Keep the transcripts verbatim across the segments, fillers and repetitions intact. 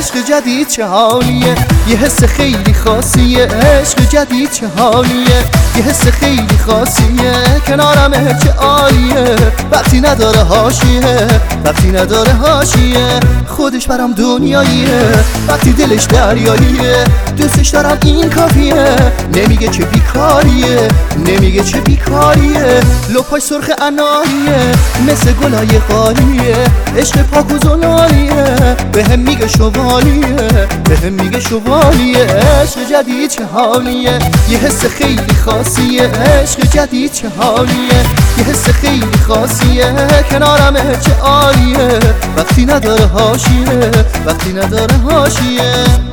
عشق جدید چه حالیه، یه حس خیلی خاصیه. عشق جدید چه حالیه، یه حس خیلی خاصیه. کنارمه چه عالیه، وقتی نداره حاشیه، وقتی نداره حاشیه. خودش برام دنیاییه، وقتی دلش دریاییه. دوستش دارم این کافیه، نمیگه چه بیکاریه، نمیگه چه بیکاریه. لپاش سرخ اناریه، مثل گلای قالیه. عشق پاک و زلالیه، بهم میگه شوالیه، بهم میگه شوالیه. عشق جدید چه حالیه، یه حس خیلی خاصیه. عشق جدید چه حالیه، یه حس خیلی خاصیه. کنارمه چه عالیه، وقتی نداره حاشیه، وقتی نداره حاشیه.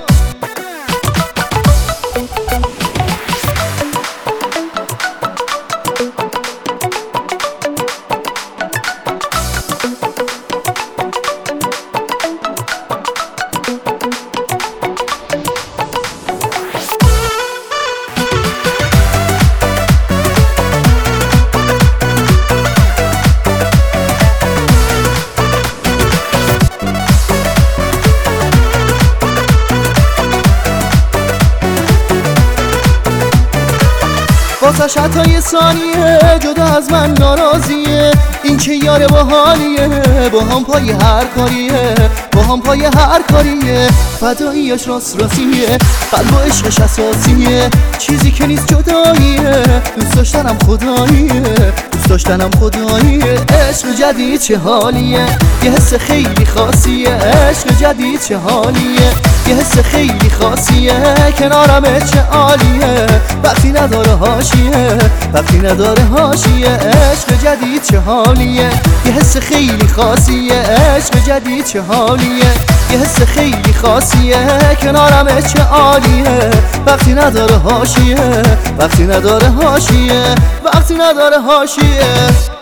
واسش حتی یه ثانیه جدا از من ناراضیه. این چه یاره با حالیه، با هم پای هر کاریه، با هم پای هر کاریه. فداییش راست راستیه، قلب و عشقش اساسیه. چیزی که نیست جداییه، دوست داشتنم خداییه، دوست داشتنم خداییه. عشق جدید چه حالیه، یه حس خیلی خاصیه. عشق جدید چه حالیه، یه حس خیلی خاصیه. کنارمه چه عالیه، وقتی نداره حاشیه، وقتی نداره حاشیه. عشق جدید چه حالیه، یه حس خیلی خاصیه. عشق جدید چه حالیه، یه حس خیلی خاصیه. کنارمه چه عالیه، وقتی نداره حاشیه، وقتی نداره حاشیه، وقتی نداره حاشیه.